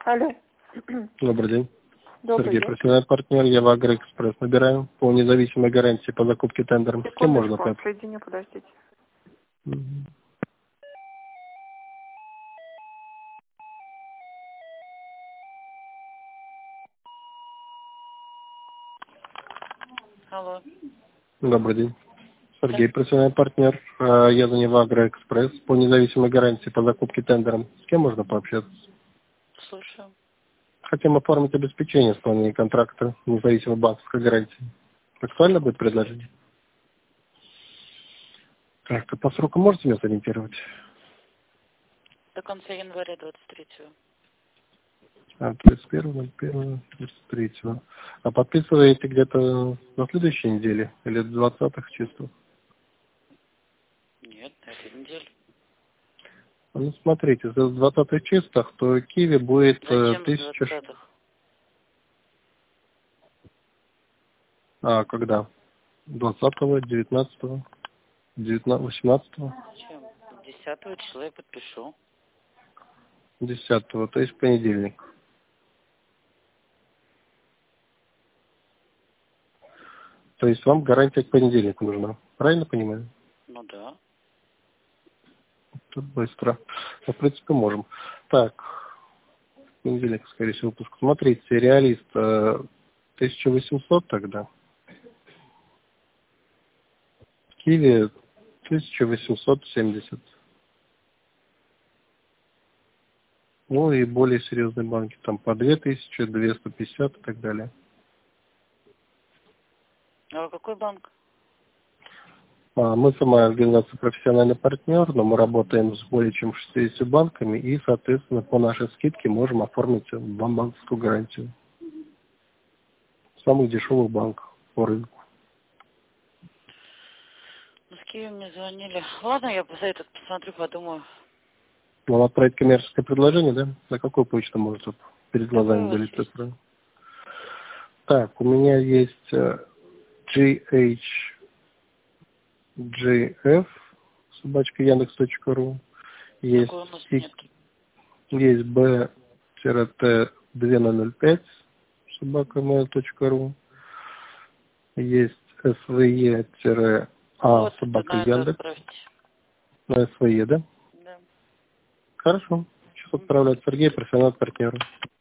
Алло. Добрый день. Добрый Сергей, день. профессиональный партнер, я в Агроэкспресс набираю по независимой гарантии по закупке тендером. С кем можно Секундочку, пообщаться? соединю, подождите. Мгм. Алло. Добрый день. Да, Сергей, профессиональный партнер, я за него Агроэкспресс по независимой гарантии по закупке тендером. С кем можно пообщаться? слушаю. Хотим оформить обеспечение исполнения контракта независимой банковской гарантии. Актуально будет предложение? Так, а по сроку можете меня сориентировать? До конца января 23-го. 31.01.23. А подписываете где-то на следующей неделе или 20-х числах? Нет, на этой неделе. Ну, смотрите, за 20-х числах, то Киви будет Зачем с 1000... 20-х? А, когда? 20-го, 19-го, 18-го, Зачем? 10 числа я подпишу. 10-го, то есть в понедельник. То есть вам гарантия к понедельнику нужна. Правильно понимаю? Ну да. Тут быстро. Ну, в принципе, можем. Так, в понедельник, скорее всего, выпуск. Смотрите, реалист 1800 тогда. Киви 1870. Ну и более серьезные банки, там по 2000, 250 и так далее. А вы какой банк? Мы сама организация профессиональный партнер, но мы работаем с более чем 60 банками и, соответственно, по нашей скидке можем оформить вам банковскую гарантию. Самых дешевых банков по рынку. Ну, с Киевом мне звонили. Ладно, я за этот посмотрю, подумаю. Вам отправить коммерческое предложение, да? На какую почту может чтобы перед Какой глазами у вас были есть? цифры? Так, у меня есть GHGF, собачка Яндекс.ру. Есть Такой у нас есть нет. B-T-2005, собака mail.ru. Есть SVE-A, Вот, это собака на это Яндекс. отправьте. На SVE, да? Да. Хорошо. Сейчас Мгм. отправляет Сергей, профессиональный партнер.